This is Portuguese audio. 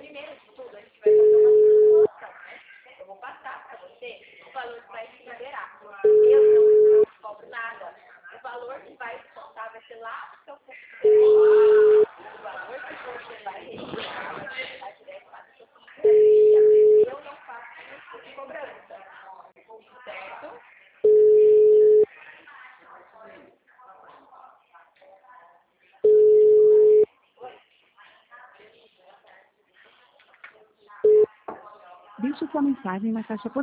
primeiro de tudo, a gente vai fazer uma simulação, né? Eu vou passar para você o valor que vai se liberar. Eu não cobro nada. O valor que vai descontar vai ser lá no seu fundo. O valor que você vai retirar vai direto para o seu fundo. Eu não faço isso de cobrança, certo? Deixe sua mensagem na caixa postal.